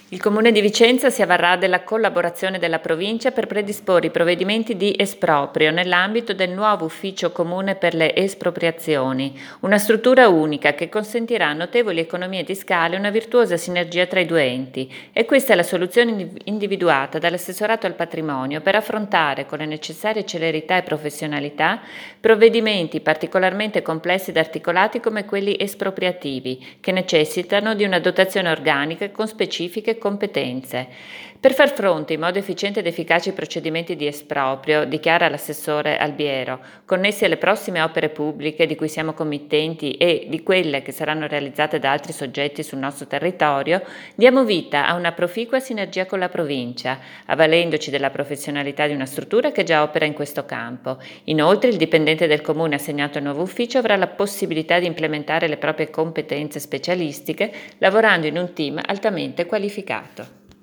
Il Comune di Vicenza si avvarrà della collaborazione della provincia per predisporre i provvedimenti di esproprio nell'ambito del nuovo ufficio comune per le espropriazioni, una struttura unica che consentirà notevoli economie di scala e una virtuosa sinergia tra i due enti. E questa è la soluzione individuata dall'assessorato al patrimonio per affrontare con le necessarie celerità e professionalità provvedimenti particolarmente complessi ed articolati come quelli espropriativi, che necessitano di una dotazione organica con specifiche competenze. Per far fronte in modo efficiente ed efficace ai procedimenti di esproprio, dichiara l'assessore Albiero, connessi alle prossime opere pubbliche di cui siamo committenti e di quelle che saranno realizzate da altri soggetti sul nostro territorio, diamo vita a una proficua sinergia con la provincia, avvalendoci della professionalità di una struttura che già opera in questo campo. Inoltre, il dipendente del comune assegnato al nuovo ufficio avrà la possibilità di implementare le proprie competenze specialistiche lavorando in un team altamente qualificato.